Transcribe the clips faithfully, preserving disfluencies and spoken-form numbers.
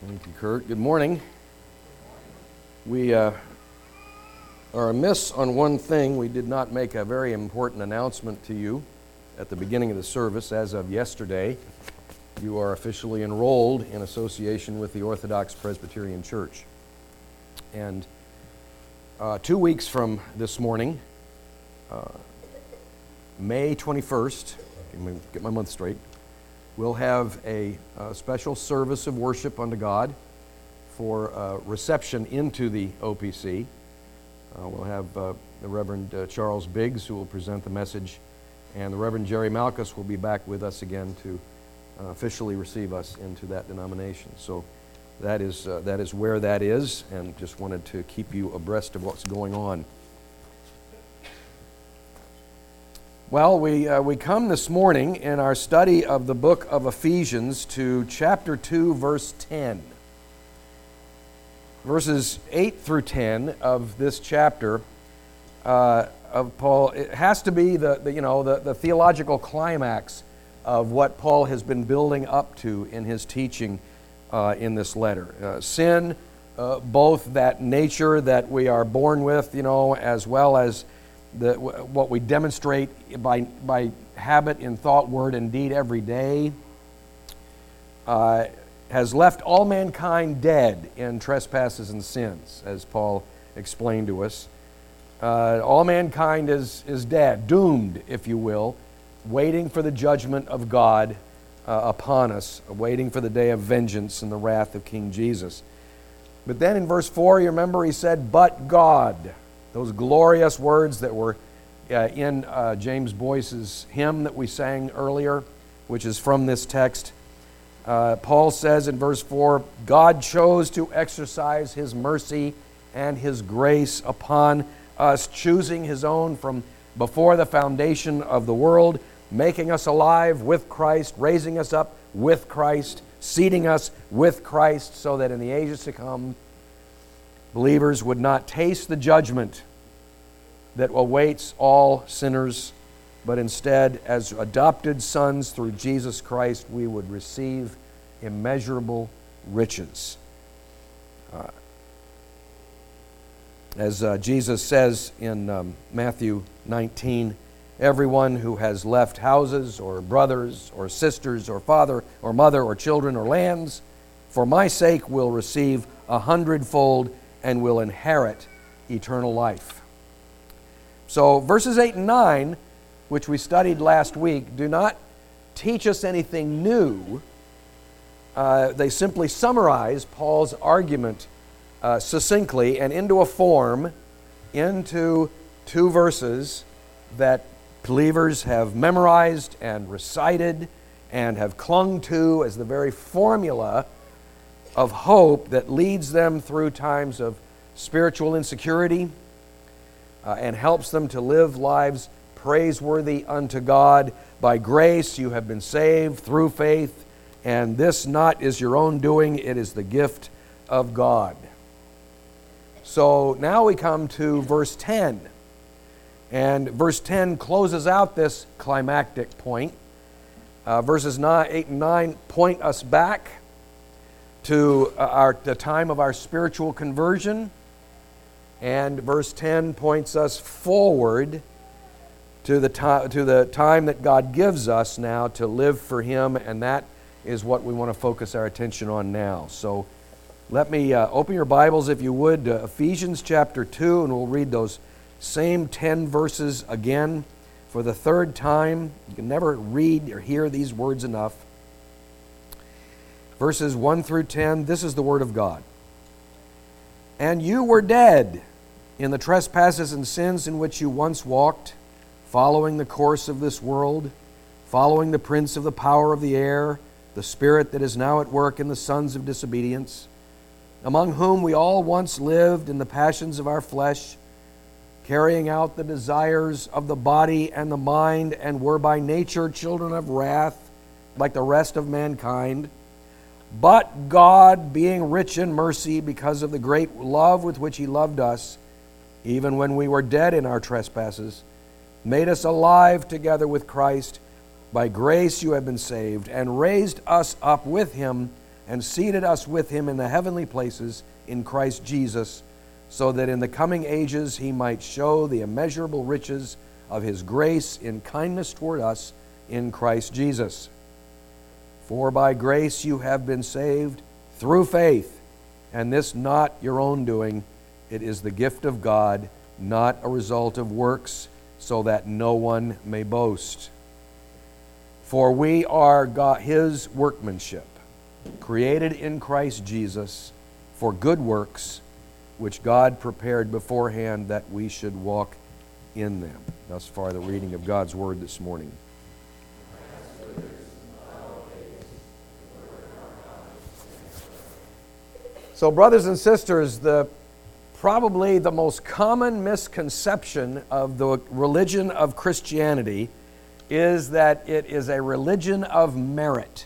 Thank you, Kurt. Good morning. We uh, are amiss on one thing. We did not make a very important announcement to you at the beginning of the service. As of yesterday, you are officially enrolled in association with the Orthodox Presbyterian Church. And uh, two weeks from this morning, uh, May twenty-first, let me get my month straight, we'll have a, a special service of worship unto God for uh, reception into the O P C. Uh, we'll have uh, the Reverend uh, Charles Biggs, who will present the message, and the Reverend Jerry Malkus will be back with us again to uh, officially receive us into that denomination. So that is uh, that is where that is, and just wanted to keep you abreast of what's going on. Well, we uh, we come this morning in our study of the book of Ephesians to chapter two, verse ten. Verses eight through ten of this chapter uh, of Paul, it has to be the, the you know the, the theological climax of what Paul has been building up to in his teaching uh, in this letter. Uh, sin, uh, both that nature that we are born with, you know, as well as The, what we demonstrate by, by habit in thought, word, and deed every day, uh, has left all mankind dead in trespasses and sins, as Paul explained to us. Uh, all mankind is, is dead, doomed, if you will, waiting for the judgment of God uh, upon us, waiting for the day of vengeance and the wrath of King Jesus. But then in verse four, you remember he said, "But God." Those glorious words that were uh, in uh, James Boyce's hymn that we sang earlier, which is from this text. Uh, Paul says in verse four, "God chose to exercise His mercy and His grace upon us, choosing His own from before the foundation of the world, making us alive with Christ, raising us up with Christ, seating us with Christ, so that in the ages to come, believers would not taste the judgment that awaits all sinners, but instead, as adopted sons through Jesus Christ, we would receive immeasurable riches." Uh, as uh, Jesus says in um, Matthew nineteen, "Everyone who has left houses or brothers or sisters or father or mother or children or lands for my sake will receive a hundredfold and will inherit eternal life." So verses eight and nine, which we studied last week, do not teach us anything new. Uh, they simply summarize Paul's argument uh, succinctly and into a form, into two verses that believers have memorized and recited and have clung to as the very formula of hope that leads them through times of spiritual insecurity uh, and helps them to live lives praiseworthy unto God. By grace you have been saved through faith, and this not is your own doing, it is the gift of God. So now we come to verse ten, and verse ten closes out this climactic point. Uh, verses nine, eight and nine point us back to our, the time of our spiritual conversion, and verse ten points us forward to the, to, to the time that God gives us now to live for Him, and that is what we want to focus our attention on now. So let me uh, open your Bibles, if you would, to Ephesians chapter two, and we'll read those same ten verses again for the third time. You can never read or hear these words enough. Verses one through ten, this is the Word of God. "And you were dead in the trespasses and sins in which you once walked, following the course of this world, following the prince of the power of the air, the spirit that is now at work in the sons of disobedience, among whom we all once lived in the passions of our flesh, carrying out the desires of the body and the mind, and were by nature children of wrath, like the rest of mankind. But God, being rich in mercy, because of the great love with which He loved us, even when we were dead in our trespasses, made us alive together with Christ. By grace you have been saved, and raised us up with Him, and seated us with him in the heavenly places in Christ Jesus, so that in the coming ages he might show the immeasurable riches of his grace in kindness toward us in Christ Jesus. For by grace you have been saved through faith, and this not your own doing. It is the gift of God, not a result of works, so that no one may boast. For we are God, his workmanship, created in Christ Jesus for good works, which God prepared beforehand that we should walk in them. Thus far, the reading of God's Word this morning. So, brothers and sisters, the probably the most common misconception of the religion of Christianity is that it is a religion of merit.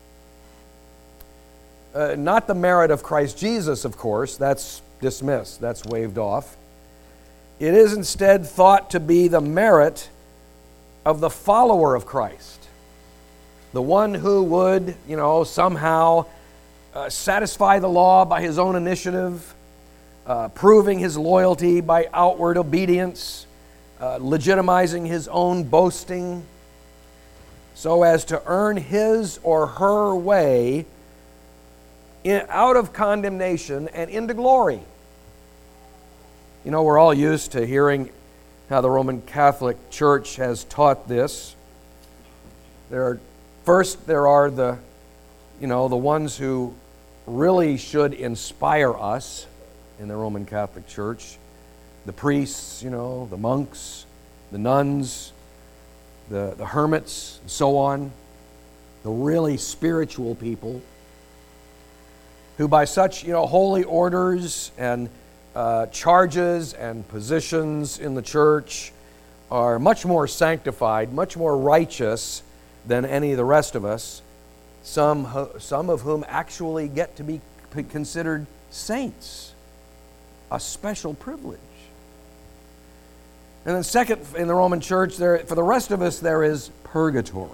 Uh, not the merit of Christ Jesus, of course. That's dismissed. That's waved off. It is instead thought to be the merit of the follower of Christ. The one who would, you know, somehow uh, satisfy the law by his own initiative, uh, proving his loyalty by outward obedience, uh, legitimizing his own boasting, so as to earn his or her way in, out of condemnation and into glory. You know, we're all used to hearing how the Roman Catholic Church has taught this. There are, first, there are the, you know, the ones who really should inspire us in the Roman Catholic Church. The priests, you know, the monks, the nuns, the, the hermits, and so on. The really spiritual people who by such, you know, holy orders and uh, charges and positions in the church are much more sanctified, much more righteous than any of the rest of us, some, some of whom actually get to be considered saints, a special privilege. And then second, in the Roman Church, there, for the rest of us, there is purgatory.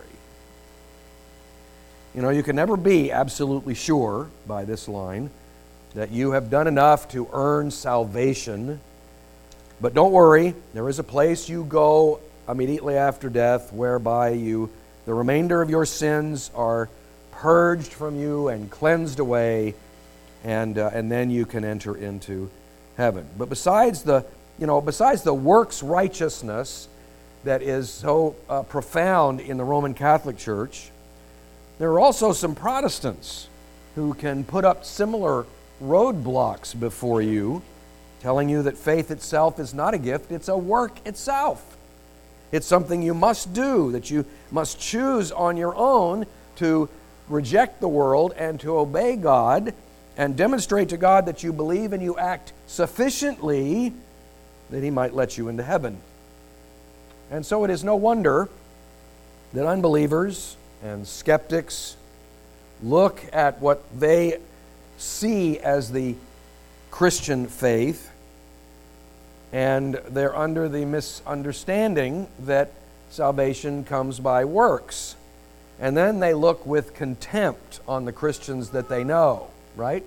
You know, you can never be absolutely sure by this line that you have done enough to earn salvation. But don't worry, there is a place you go immediately after death whereby you, the remainder of your sins are purged from you and cleansed away, and uh, and then you can enter into heaven. But besides the, you know, besides the works righteousness that is so uh, profound in the Roman Catholic Church, there are also some Protestants who can put up similar roadblocks before you, telling you that faith itself is not a gift, it's a work itself. It's something you must do, that you must choose on your own to reject the world and to obey God and demonstrate to God that you believe and you act sufficiently that He might let you into heaven. And so it is no wonder that unbelievers and skeptics look at what they see as the Christian faith, and they're under the misunderstanding that salvation comes by works. And then they look with contempt on the Christians that they know, right?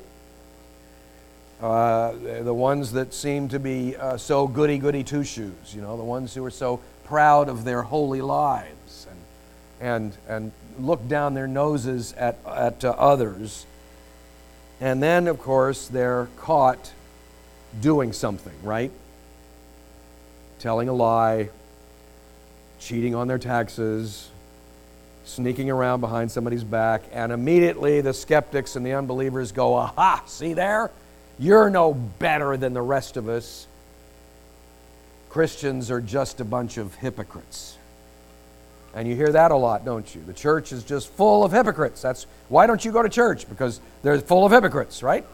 Uh, the ones that seem to be uh, so goody-goody two-shoes, you know, the ones who are so proud of their holy lives and and and look down their noses at, at uh, others. And then, of course, they're caught doing something, right? Telling a lie, cheating on their taxes, sneaking around behind somebody's back, and immediately the skeptics and the unbelievers go, aha, see there? You're no better than the rest of us. Christians are just a bunch of hypocrites. And you hear that a lot, don't you? The church is just full of hypocrites. That's why don't you go to church? Because they're full of hypocrites, right?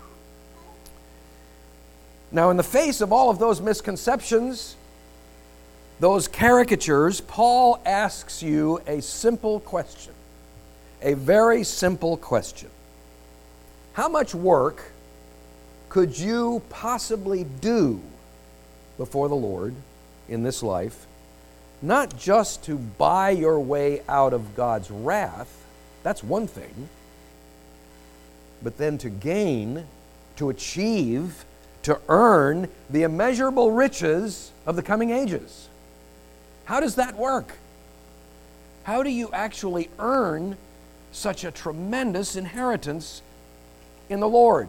Now, in the face of all of those misconceptions, those caricatures, Paul asks you a simple question. A very simple question. How much work could you possibly do before the Lord in this life, not just to buy your way out of God's wrath, that's one thing, but then to gain, to achieve, to earn the immeasurable riches of the coming ages. How does that work? How do you actually earn such a tremendous inheritance in the Lord?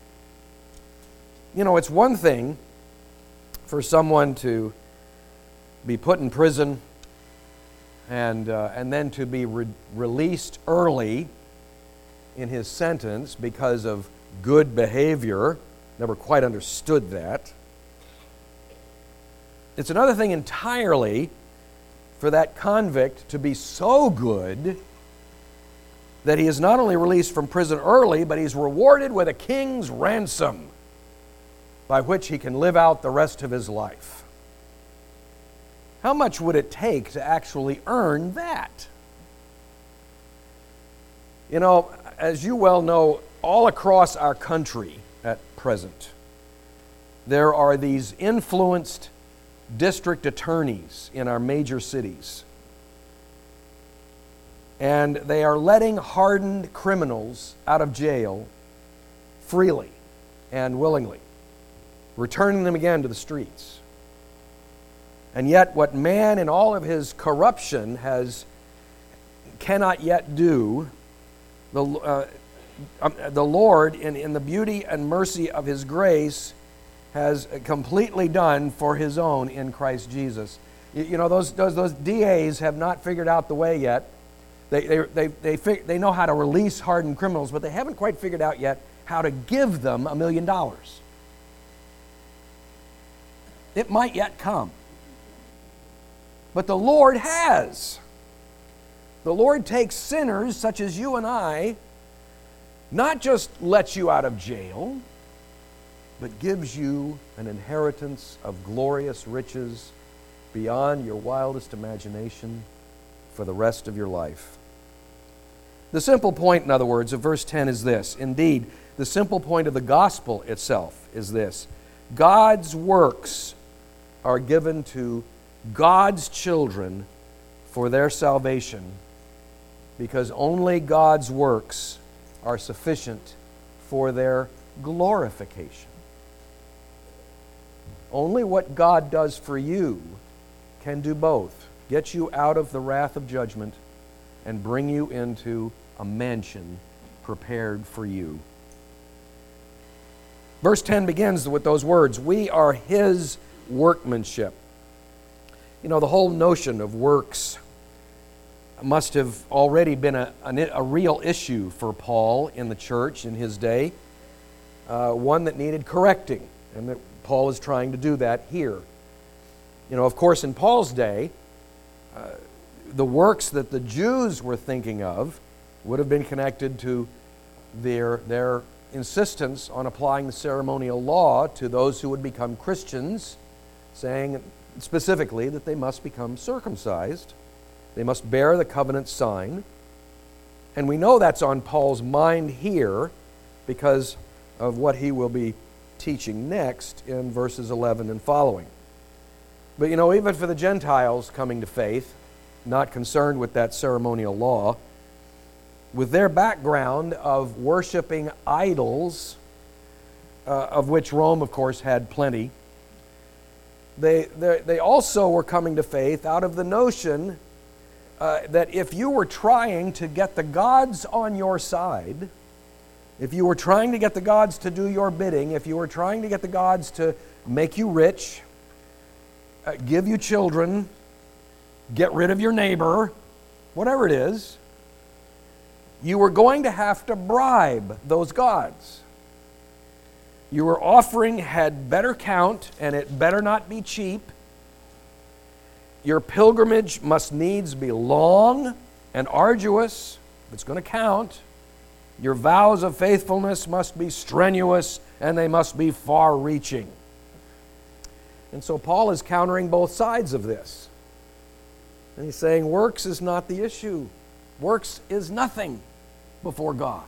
You know, it's one thing for someone to be put in prison and, uh, and then to be re- released early in his sentence because of good behavior. Never quite understood that. It's another thing entirely for that convict to be so good that he is not only released from prison early, but he's rewarded with a king's ransom by which he can live out the rest of his life. How much would it take to actually earn that? You know, as you well know, all across our country at present, there are these influenced district attorneys in our major cities. And they are letting hardened criminals out of jail freely and willingly, returning them again to the streets. And yet what man in all of his corruption has cannot yet do, the, uh, um, the Lord, in, in the beauty and mercy of His grace, has completely done for His own in Christ Jesus. You, you know, those, those, those D As have not figured out the way yet. They, they, they, they, fig- they know how to release hardened criminals, but they haven't quite figured out yet how to give them a million dollars. It might yet come. But the Lord has. The Lord takes sinners such as you and I, not just lets you out of jail, but gives you an inheritance of glorious riches beyond your wildest imagination for the rest of your life. The simple point, in other words, of verse ten is this. Indeed, the simple point of the gospel itself is this. God's works are given to God's children for their salvation, because only God's works are sufficient for their glorification. Only what God does for you can do both. Get you out of the wrath of judgment and bring you into a mansion prepared for you. Verse ten begins with those words, we are His workmanship. You know, the whole notion of works must have already been a, a, a real issue for Paul in the church in his day, uh, one that needed correcting, and that Paul is trying to do that here. You know, of course, in Paul's day, uh, the works that the Jews were thinking of would have been connected to their, their insistence on applying the ceremonial law to those who would become Christians, saying specifically that they must become circumcised. They must bear the covenant sign. And we know that's on Paul's mind here because of what he will be teaching next in verses eleven and following. But you know, even for the Gentiles coming to faith, not concerned with that ceremonial law, with their background of worshiping idols, uh, of which Rome, of course, had plenty, they, they, they also were coming to faith out of the notion uh, that if you were trying to get the gods on your side, if you were trying to get the gods to do your bidding, if you were trying to get the gods to make you rich, uh, give you children, get rid of your neighbor, whatever it is, you were going to have to bribe those gods. Your offering had better count, and it better not be cheap. Your pilgrimage must needs be long and arduous, if it's going to count. Your vows of faithfulness must be strenuous, and they must be far-reaching. And so Paul is countering both sides of this. And he's saying works is not the issue. Works is nothing before God.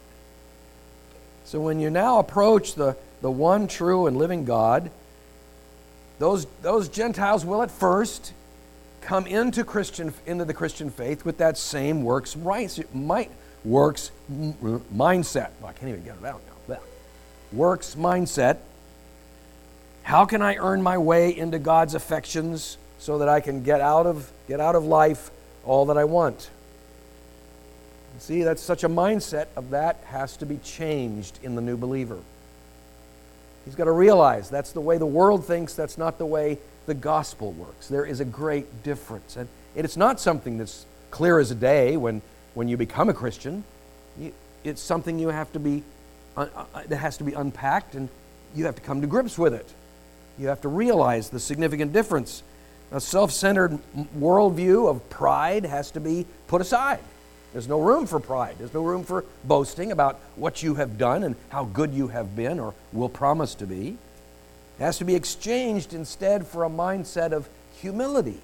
So when you now approach the, the one true and living God, those, those Gentiles will at first come into Christian into the Christian faith with that same works right, might, works m- mindset. Well, I can't even get it out now. Works mindset. How can I earn my way into God's affections so that I can get out of get out of life all that I want? See, that's such a mindset of that has to be changed in the new believer. He's got to realize that's the way the world thinks, that's not the way the gospel works. There is a great difference. And it's not something that's clear as a day when, when you become a Christian. You, it's something you have to be uh, uh, that has to be unpacked, and you have to come to grips with it. You have to realize the significant difference. A self-centered worldview of pride has to be put aside. There's no room for pride. There's no room for boasting about what you have done and how good you have been or will promise to be. It has to be exchanged instead for a mindset of humility,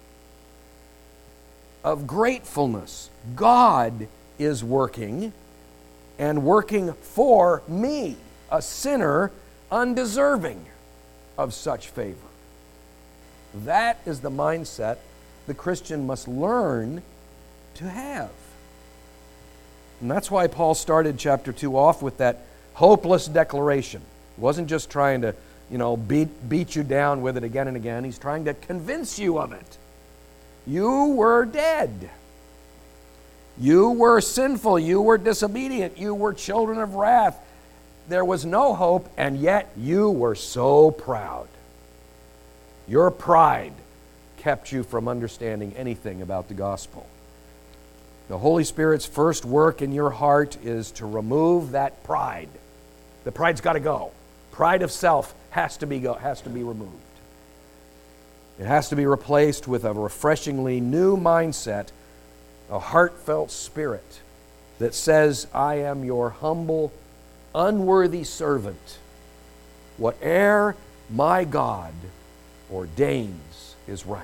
of gratefulness. God is working, and working for me, a sinner undeserving of such favor. That is the mindset the Christian must learn to have. And that's why Paul started chapter two off with that hopeless declaration. He wasn't just trying to, you know, beat, beat you down with it again and again. He's trying to convince you of it. You were dead. You were sinful. You were disobedient. You were children of wrath. There was no hope, and yet you were so proud. Your pride kept you from understanding anything about the gospel. The Holy Spirit's first work in your heart is to remove that pride. The pride's got to go. Pride of self has to be go, has to be removed. It has to be replaced with a refreshingly new mindset, a heartfelt spirit that says, I am your humble, unworthy servant. Whate'er my God ordains is right.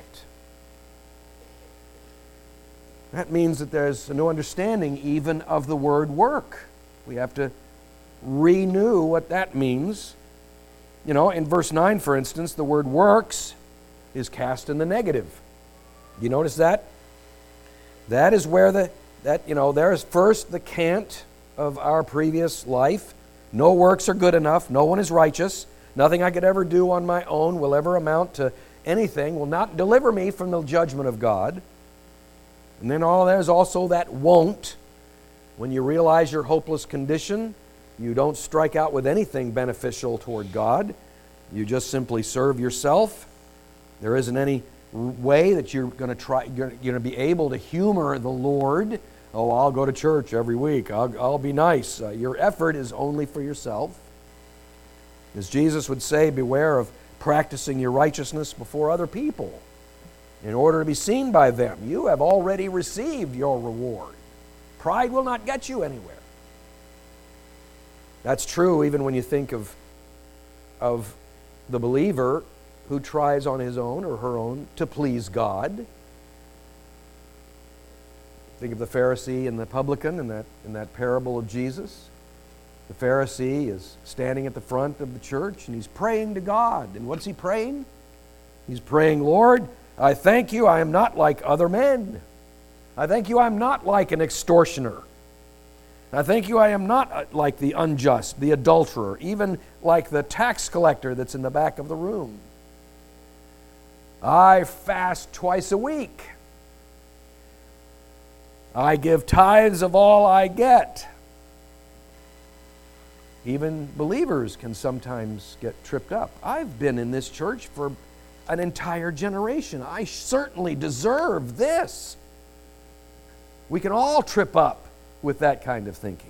That means that there's a new understanding even of the word work. We have to renew what that means. You know, in verse nine, for instance, the word works is cast in the negative. You notice that? That is where the, that, you know, there's first the cant of our previous life. No works are good enough. No one is righteous. Nothing I could ever do on my own will ever amount to anything, will not deliver me from the judgment of God. And then all there's also that won't. When you realize your hopeless condition, you don't strike out with anything beneficial toward God. You just simply serve yourself. There isn't any way that you're going to try, you're going to be able to humor the Lord. Oh, I'll go to church every week. I'll, I'll be nice. Uh, your effort is only for yourself. As Jesus would say, beware of practicing your righteousness before other people in order to be seen by them. You have already received your reward. Pride will not get you anywhere. That's true even when you think of, of the believer who tries on his own or her own to please God. Think of the Pharisee and the publican in that, in that parable of Jesus. The Pharisee is standing at the front of the church and he's praying to God. And what's he praying? He's praying, Lord, I thank you I am not like other men. I thank you I am not like an extortioner. I thank you I am not like the unjust, the adulterer, even like the tax collector that's in the back of the room. I fast twice a week. I give tithes of all I get. Even believers can sometimes get tripped up. I've been in this church for an entire generation. I certainly deserve this. We can all trip up with that kind of thinking.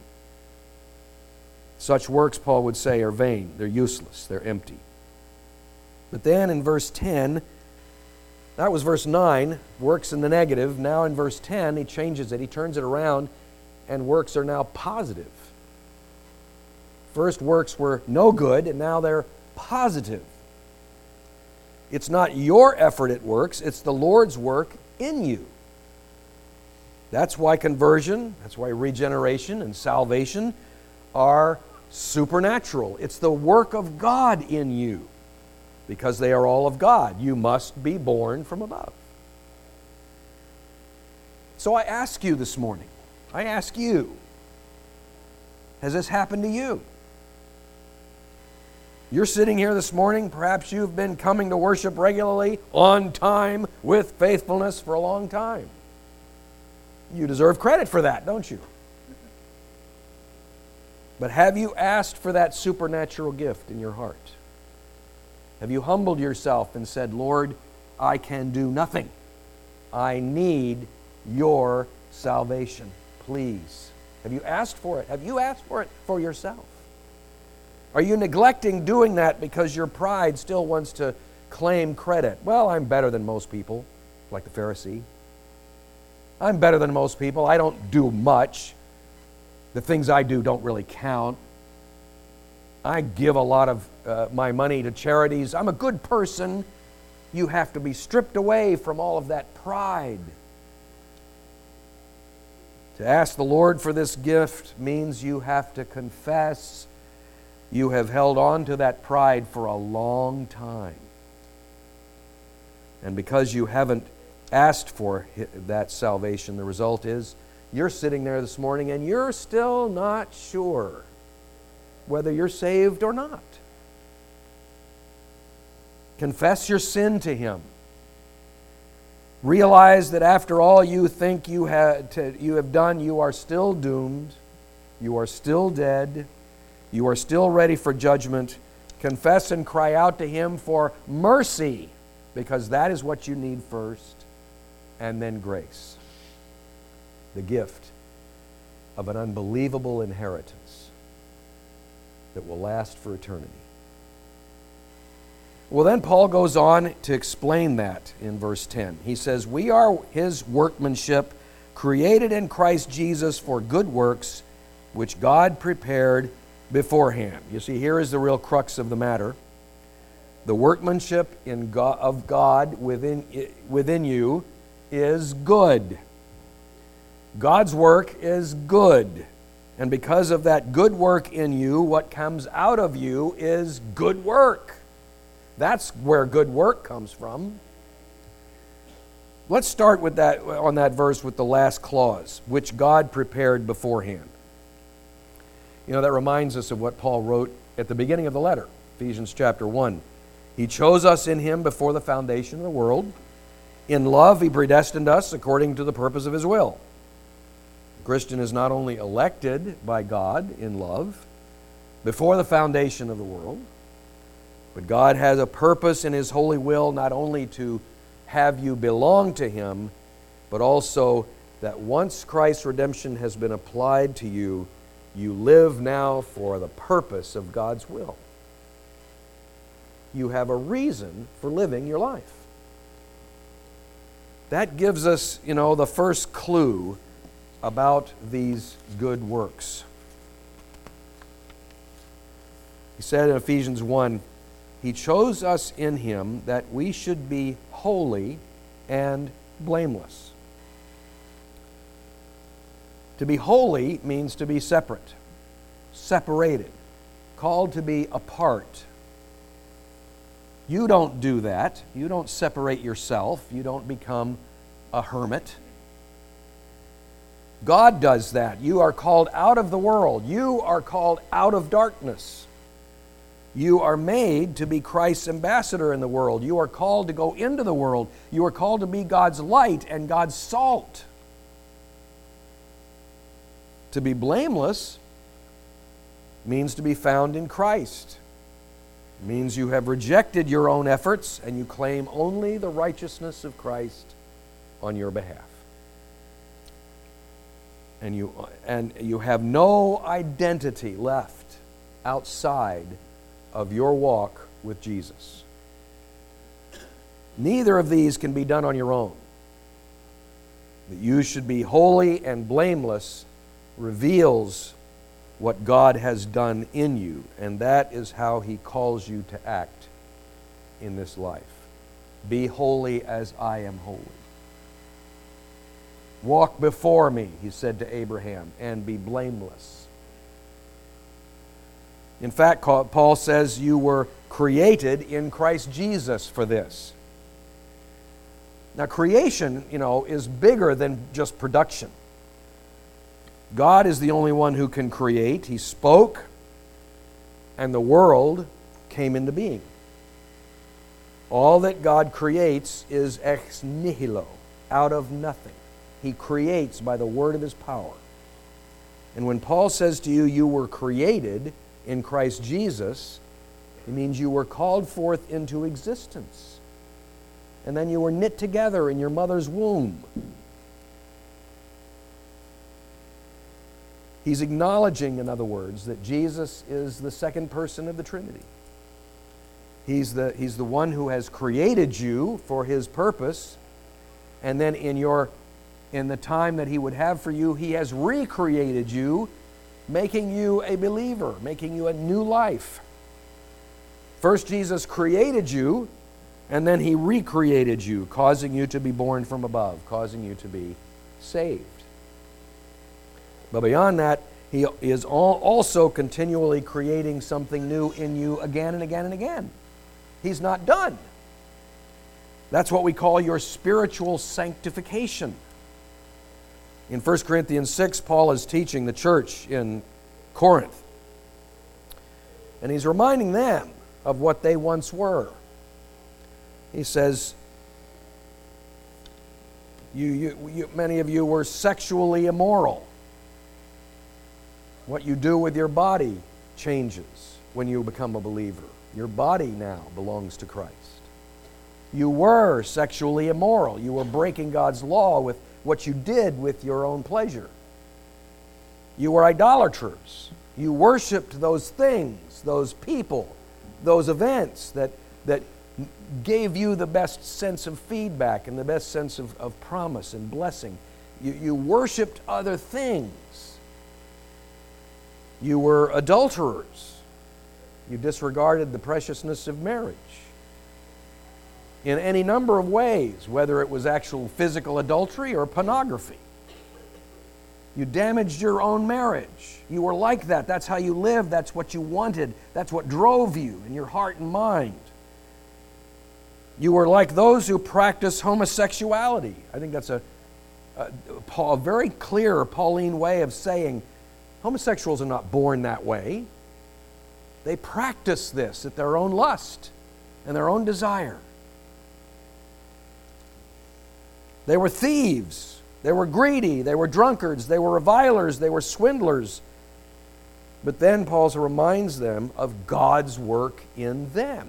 Such works, Paul would say, are vain. They're useless. They're empty. But then in verse ten, that was verse nine, works in the negative. Now in verse ten, he changes it. He turns it around, and works are now positive. First, works were no good, and now they're positive. It's not your effort at works, it's the Lord's work in you. That's why conversion, that's why regeneration and salvation are supernatural. It's the work of God in you. Because they are all of God. You must be born from above. So I ask you this morning, I ask you, has this happened to you? You're sitting here this morning, perhaps you've been coming to worship regularly, on time, with faithfulness for a long time. You deserve credit for that, don't you? But have you asked for that supernatural gift in your heart? Have you humbled yourself and said, Lord, I can do nothing. I need your salvation, please. Have you asked for it? Have you asked for it for yourself? Are you neglecting doing that because your pride still wants to claim credit? Well, I'm better than most people, like the Pharisee. I'm better than most people. I don't do much. The things I do don't really count. I give a lot of uh, my money to charities. I'm a good person. You have to be stripped away from all of that pride. To ask the Lord for this gift means you have to confess you have held on to that pride for a long time. And because you haven't asked for that salvation, the result is you're sitting there this morning and you're still not sure whether you're saved or not. Confess your sin to Him. Realize that after all you think you have, to, you have done, you are still doomed. You are still dead. You are still ready for judgment. Confess and cry out to Him for mercy, because that is what you need first, and then grace. The gift of an unbelievable inheritance that will last for eternity. Well, then Paul goes on to explain that in verse ten. He says, we are His workmanship, created in Christ Jesus for good works, which God prepared beforehand. You see, here is the real crux of the matter. The workmanship in God, of God within, within you is good. God's work is good. And because of that good work in you, what comes out of you is good work. That's where good work comes from. Let's start with that on that verse with the last clause, which God prepared beforehand. You know, that reminds us of what Paul wrote at the beginning of the letter, Ephesians chapter one. He chose us in Him before the foundation of the world. In love, He predestined us according to the purpose of His will. The Christian is not only elected by God in love before the foundation of the world, but God has a purpose in His holy will not only to have you belong to Him, but also that once Christ's redemption has been applied to you, you live now for the purpose of God's will. You have a reason for living your life. That gives us, you know, the first clue about these good works. He said in Ephesians one, He chose us in Him that we should be holy and blameless. To be holy means to be separate, separated, called to be apart. You don't do that. You don't separate yourself. You don't become a hermit. God does that. You are called out of the world. You are called out of darkness. You are made to be Christ's ambassador in the world. You are called to go into the world. You are called to be God's light and God's salt. To be blameless means to be found in Christ. It means you have rejected your own efforts and you claim only the righteousness of Christ on your behalf. And you, and you have no identity left outside of your walk with Jesus. Neither of these can be done on your own. That you should be holy and blameless reveals what God has done in you, and that is how He calls you to act in this life. Be holy as I am holy. Walk before me, He said to Abraham, and be blameless. In fact, Paul says you were created in Christ Jesus for this. Now, creation, you know, is bigger than just production. God is the only one who can create. He spoke, and the world came into being. All that God creates is ex nihilo, out of nothing. He creates by the word of His power. And when Paul says to you, you were created in Christ Jesus, it means you were called forth into existence. And then you were knit together in your mother's womb. He's acknowledging, in other words, that Jesus is the second person of the Trinity. He's the, he's the one who has created you for His purpose, and then in your in the time that He would have for you, He has recreated you, making you a believer, making you a new life. First, Jesus created you, and then He recreated you, causing you to be born from above, causing you to be saved. But beyond that, He is also continually creating something new in you again and again and again. He's not done. That's what we call your spiritual sanctification. In First Corinthians six, Paul is teaching the church in Corinth. And he's reminding them of what they once were. He says, you, you, you, many of you were sexually immoral. What you do with your body changes when you become a believer. Your body now belongs to Christ. You were sexually immoral. You were breaking God's law with what you did with your own pleasure. You were idolaters. You worshiped those things, those people, those events that, that gave you the best sense of feedback and the best sense of, of promise and blessing. You, you worshiped other things. You were adulterers. You disregarded the preciousness of marriage in any number of ways, whether it was actual physical adultery or pornography. You damaged your own marriage. You were like that. That's how you lived. That's what you wanted. That's what drove you in your heart and mind. You were like those who practice homosexuality. I think that's a, a, a very clear Pauline way of saying homosexuals are not born that way. They practice this at their own lust and their own desire. They were thieves. They were greedy. They were drunkards. They were revilers. They were swindlers. But then Paul reminds them of God's work in them.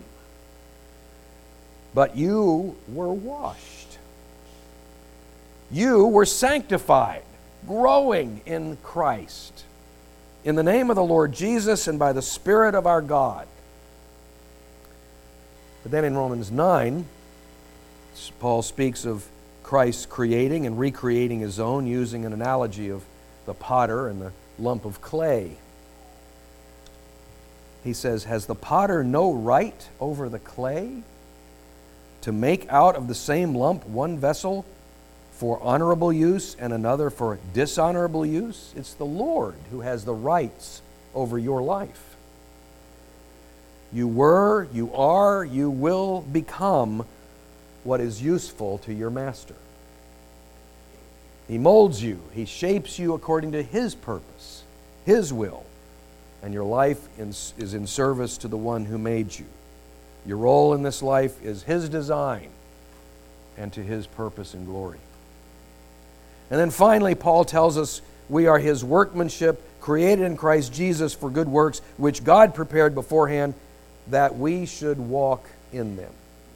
But you were washed. You were sanctified, growing in Christ, in the name of the Lord Jesus and by the Spirit of our God. But then in Romans nine, Paul speaks of Christ creating and recreating His own using an analogy of the potter and the lump of clay. He says, has the potter no right over the clay to make out of the same lump one vessel for honorable use and another for dishonorable use? It's the Lord who has the rights over your life. You were, you are, you will become what is useful to your master. He molds you. He shapes you according to His purpose, His will, and your life is in service to the one who made you. Your role in this life is His design and to His purpose and glory. And then finally, Paul tells us we are His workmanship, created in Christ Jesus for good works, which God prepared beforehand that we should walk in them.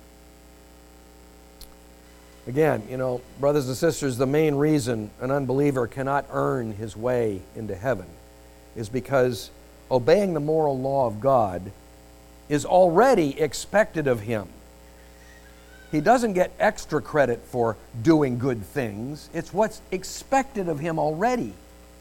Again, you know, brothers and sisters, the main reason an unbeliever cannot earn his way into heaven is because obeying the moral law of God is already expected of him. He doesn't get extra credit for doing good things. It's what's expected of him already.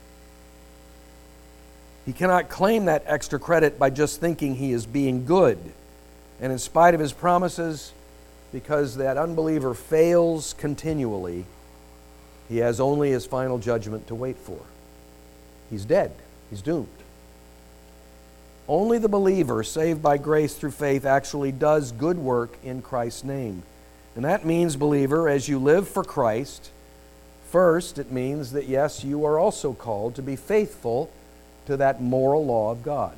He cannot claim that extra credit by just thinking he is being good. And in spite of his promises, because that unbeliever fails continually, he has only his final judgment to wait for. He's dead. He's doomed. Only the believer, saved by grace through faith, actually does good work in Christ's name. And that means, believer, as you live for Christ, First, it means that, yes, you are also called to be faithful to that moral law of God.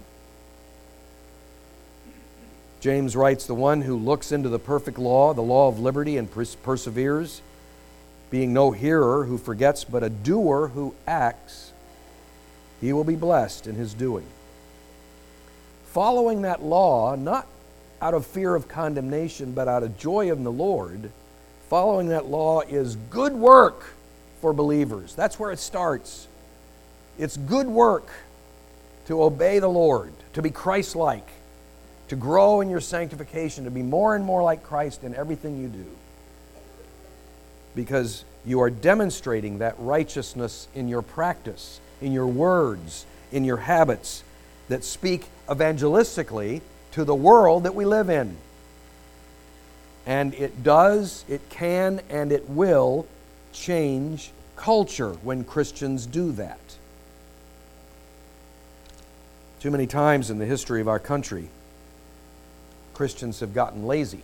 James writes, "The one who looks into the perfect law, the law of liberty, and pers- perseveres, being no hearer who forgets, but a doer who acts, he will be blessed in his doing." Following that law, not out of fear of condemnation, but out of joy in the Lord, following that law is good work for believers. That's where it starts. It's good work to obey the Lord, to be Christ-like, to grow in your sanctification, to be more and more like Christ in everything you do. Because you are demonstrating that righteousness in your practice, in your words, in your habits that speak evangelistically to the world that we live in. And it does, it can, and it will change culture when Christians do that. Too many times in the history of our country, Christians have gotten lazy.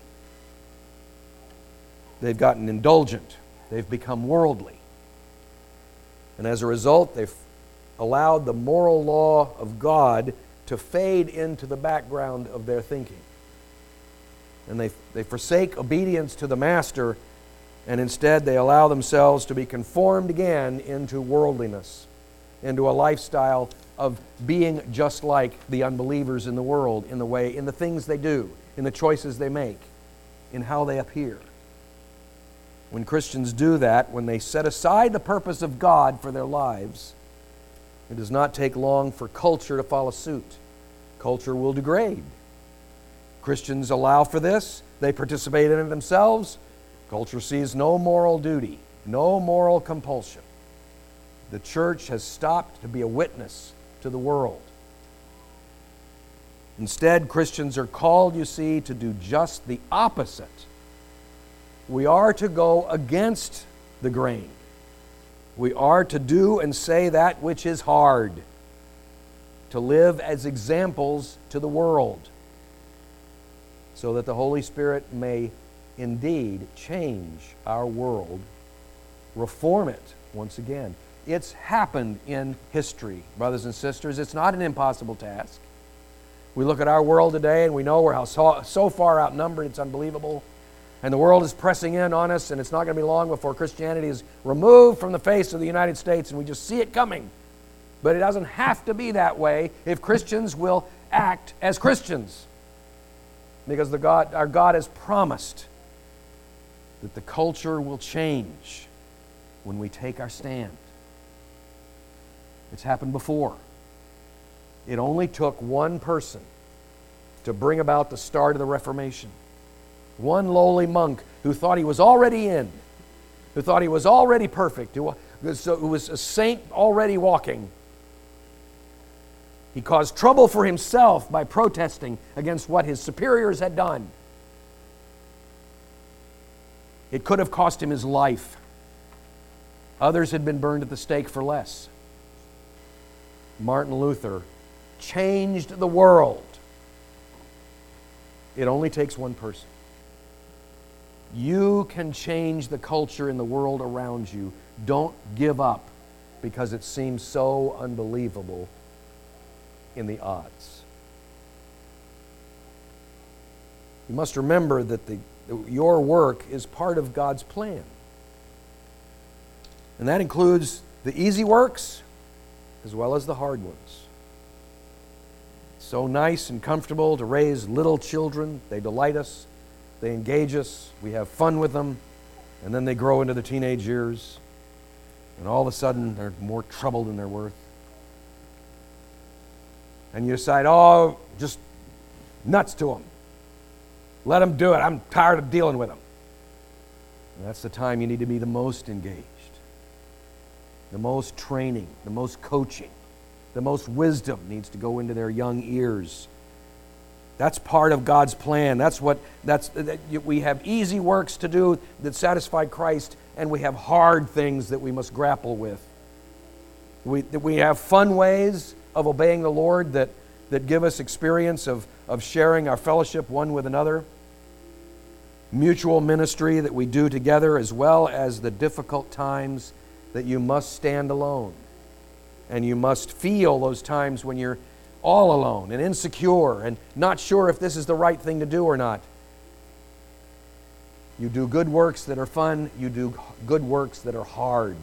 They've gotten indulgent. They've become worldly. And as a result, they've allowed the moral law of God to fade into the background of their thinking. And they, they forsake obedience to the Master, and instead they allow themselves to be conformed again into worldliness, into a lifestyle of being just like the unbelievers in the world, in the way, in the things they do, in the choices they make, in how they appear. When Christians do that, when they set aside the purpose of God for their lives, it does not take long for culture to follow suit. Culture will degrade. Christians allow for this. They participate in it themselves. Culture sees no moral duty, no moral compulsion. The church has stopped to be a witness to the world. Instead, Christians are called, you see, to do just the opposite. We are to go against the grain. We are to do and say that which is hard, to live as examples to the world, so that the Holy Spirit may indeed change our world, reform it once again. It's happened in history, brothers and sisters. It's not an impossible task. We look at our world today and we know we're how so, so far outnumbered, it's unbelievable. And the world is pressing in on us, and it's not going to be long before Christianity is removed from the face of the United States, and we just see it coming. But it doesn't have to be that way if Christians will act as Christians. Because the God, our God has promised that the culture will change when we take our stand. It's happened before. It only took one person to bring about the start of the Reformation. One lowly monk who thought he was already in, who thought he was already perfect, who was a saint already walking. He caused trouble for himself by protesting against what his superiors had done. It could have cost him his life. Others had been burned at the stake for less. Martin Luther changed the world. It only takes one person. You can change the culture in the world around you. Don't give up because it seems so unbelievable in the odds. You must remember that the, your work is part of God's plan. And that includes the easy works as well as the hard ones. It's so nice and comfortable to raise little children. They delight us. They engage us, we have fun with them, and then they grow into the teenage years, and all of a sudden they're more trouble than they're worth. And you decide, oh, just nuts to them. Let them do it. I'm tired of dealing with them. And that's the time you need to be the most engaged, the most training, the most coaching, the most wisdom needs to go into their young ears. That's part of God's plan. That's what that's that we have easy works to do that satisfy Christ, and we have hard things that we must grapple with. We we have fun ways of obeying the Lord that, that give us experience of, of sharing our fellowship one with another. Mutual ministry that we do together, as well as the difficult times that you must stand alone. And you must feel those times when you're all alone and insecure and not sure if this is the right thing to do or not. You do good works that are fun. You do good works that are hard.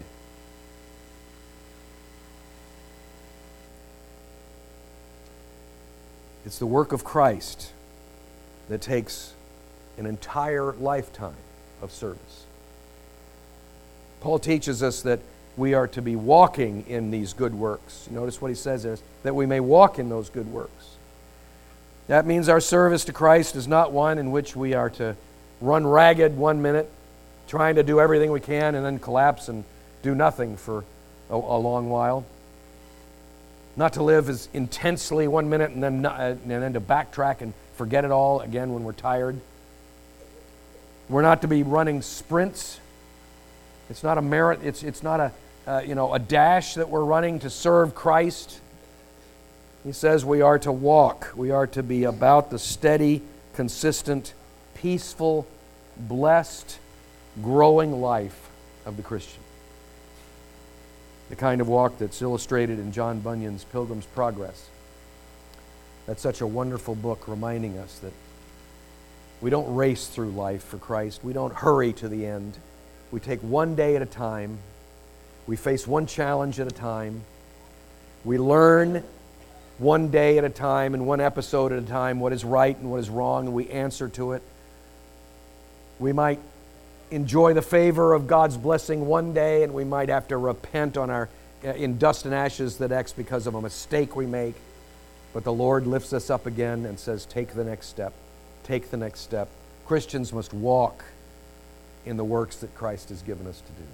It's the work of Christ that takes an entire lifetime of service. Paul teaches us that we are to be walking in these good works. Notice what he says there, that we may walk in those good works. That means our service to Christ is not one in which we are to run ragged one minute, trying to do everything we can and then collapse and do nothing for a, a long while. Not to live as intensely one minute and then, not, and then to backtrack and forget it all again when we're tired. We're not to be running sprints. It's not a merit. It's it's not a uh, you know a dash that we're running to serve Christ. He says we are to walk. We are to be about the steady, consistent, peaceful, blessed, growing life of the Christian. The kind of walk that's illustrated in John Bunyan's Pilgrim's Progress. That's such a wonderful book reminding us that we don't race through life for Christ. We don't hurry to the end. We take one day at a time. We face one challenge at a time. We learn one day at a time and one episode at a time what is right and what is wrong, and we answer to it. We might enjoy the favor of God's blessing one day, and we might have to repent on our in dust and ashes the next because of a mistake we make. But the Lord lifts us up again and says, take the next step. Take the next step. Christians must walk in the works that Christ has given us to do.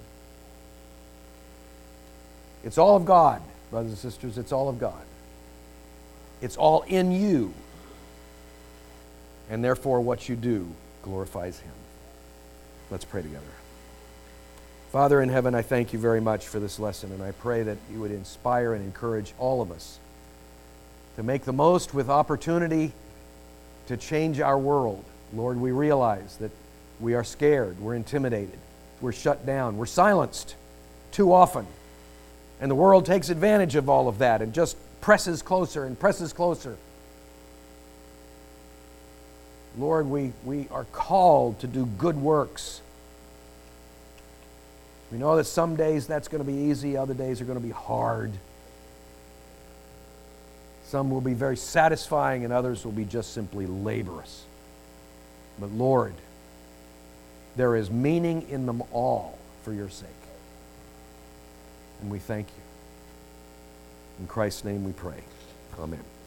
It's all of God, brothers and sisters. It's all of God. It's all in you. And therefore, what you do glorifies Him. Let's pray together. Father in heaven, I thank you very much for this lesson, and I pray that you would inspire and encourage all of us to make the most with opportunity to change our world. Lord, we realize that we are scared, we're intimidated, we're shut down, we're silenced too often. And the world takes advantage of all of that and just presses closer and presses closer. Lord, we, we are called to do good works. We know that some days that's going to be easy, other days are going to be hard. Some will be very satisfying and others will be just simply laborious. But Lord, there is meaning in them all for your sake. And we thank you. In Christ's name we pray. Amen.